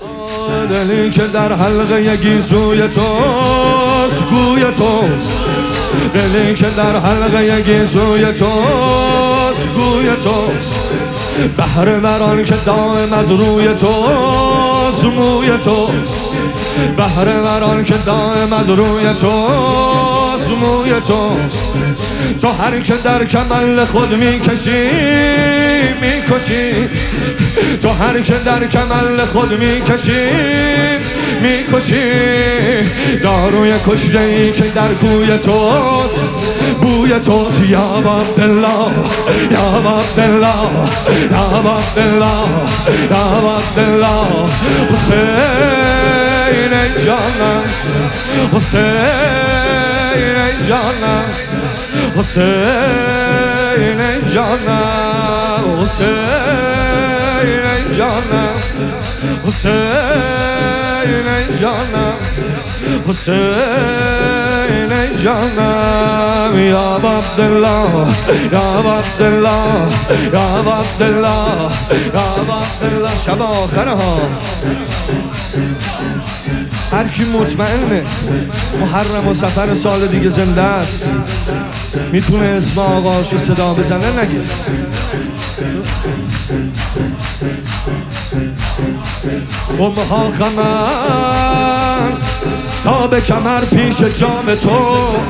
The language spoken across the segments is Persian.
دلی که در حلقه گیسوی توست گوی توست، دلی که در حلقه گیسوی توست گوی توست، بهر مران که دائم از روی توست موی توست، بهر مران که دائم از روی توست موی توست، تو هر که در کمال خود میکشی میکشی، تو هر که در کمال خود میکشی میکشی، داروی کشته ای که در کوی توست بوی توست، یا عبدالله یا عبدالله یا عبدالله یا عبدالله، حسین جانم حسین جانم حسین جانم حسین جانم حسین جانم حسین جانم، یا عبدالله یا عبدالله یا عبدالله یا عبدالله. شب آخر ها هر کی مطمئنه محرم و سفر سال دیگه زنده است میتونه اسم آقاشو صدا بزنه نگه. قمها خمر تا به کمر پیش جام تو،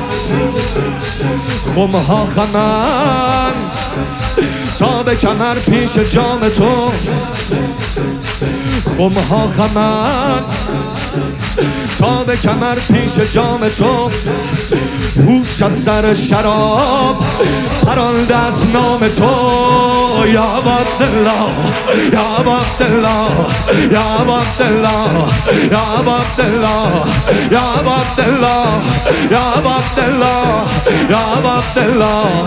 خمها خمر تا به کمر پیش جام تو، خمها خمر تا به کمر پیش جام تو، هوش از سر شراب پرانده از نام تو، یا عبدالله یا عبدالله یا عبدالله یا عبدالله یا عبدالله یا عبدالله یا عبدالله،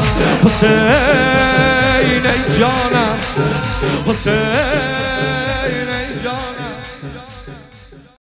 حسین جانم حسین